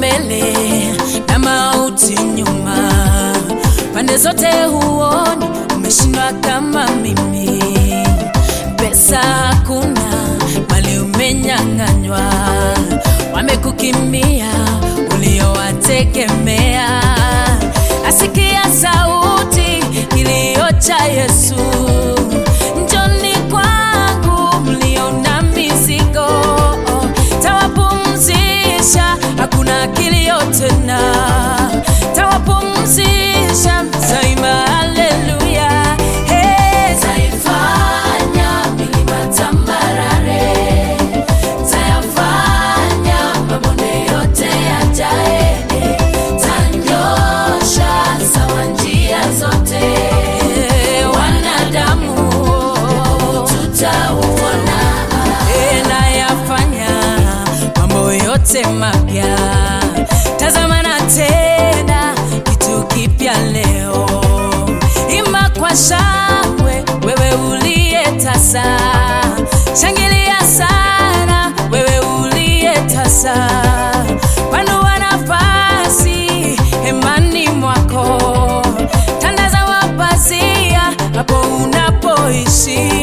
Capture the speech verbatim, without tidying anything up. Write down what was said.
mbele na mauti nyuma, pande zote huoni umeshindwa kama mimi. Pesa hakuna, mali umenyang'anywa, wamekukimbia uliowategemea. Asikia sauti kilio cha Yesu, njoni kwangu mlio na mizigo, tawapumzisha, hakuna kilio tena, tawapumzisha, zaima haleluya. Hey, taifanya milima tambarare, tayafanya mabonde yote yajae, tanyosha sawa njia zote, wanadamu tutauona. Hey, nayafanya mambo yote mapya, tazama na tena kitu kipya leo. Imba kwa shangwe wewe uliyetasa, shangilia sana wewe uliyetasa, panua nafasi hemani mwako, tandaza mapazia hapo unapoishi.